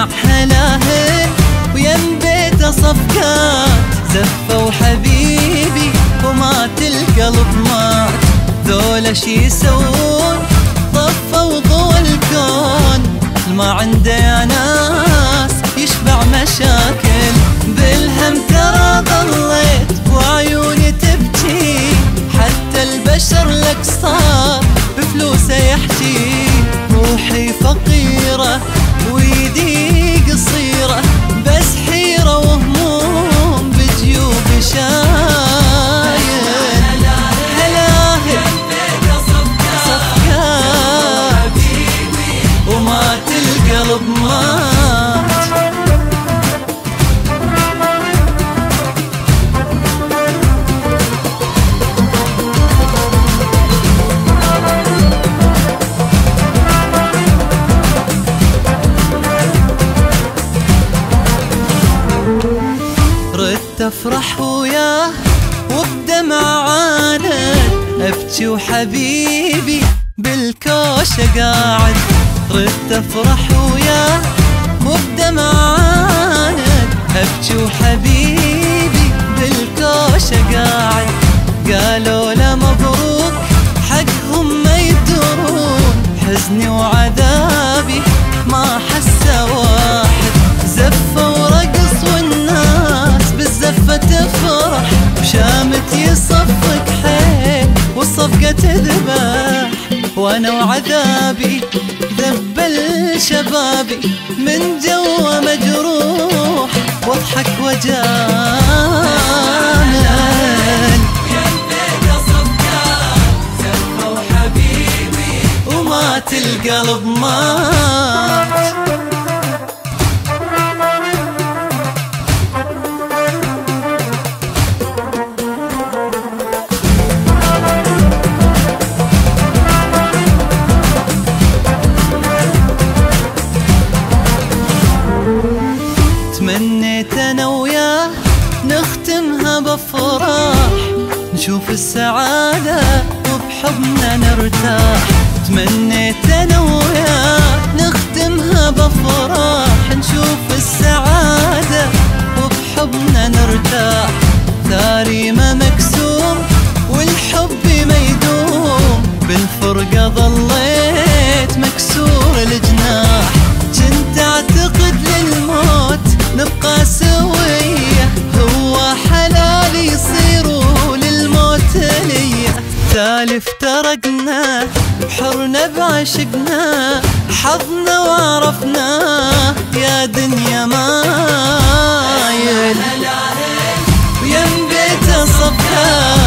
مع هلاهل ويم بيته صفقات، زفوا حبيبي ومات القلب مات. ذولا شي يسوون طفوا ضوى الكون، ما عنده يا ناس يشبع مشاكل. بالهم ترى ضليت وعيوني تبكي، حتى البشر لك صار بفلوسه يحكي. روحي فقيرة ويدي قصيرة، بس حيرة وهموم بجيوب شايل. هلاهل صفقات ومات القلب مات. ردت افرح وياه وبدمع عاند، ابكي وحبيبي بالكوشة قاعد. ردت افرح وياه وبدمع عاند، ابكي وحبيبي بالكوشة قاعد. قالوا له مبروك حقهم ما يدرون، حزني وعذابي ما حسه واحد. زفة ورقص والناس بالزفة تفرح، وشامت يصفق حيل والصفقة تذبح. وانا وعذابي ذبل شبابي من جوا مجروح، واضحك وجامل. ومات القلب مات. تمنيت انا وياه نختمها بفرح، نشوف السعادة وبحضننا نرتاح. تمنيت انا وياه نختمها بفرح، نشوف السعادة وبحضننا نرتاح. ثاري ما مكسوم والحب ما يدوم، بالفرقة ظليت مكسور الجناح. كنت اعتقد للموت نبقى سوية، هو حلال يصيروا للموت ليا. تالي افترقنا بحرنا بعشقنا، حظنا وعرفنا يا دنيا مايل. ويم بيته صفقات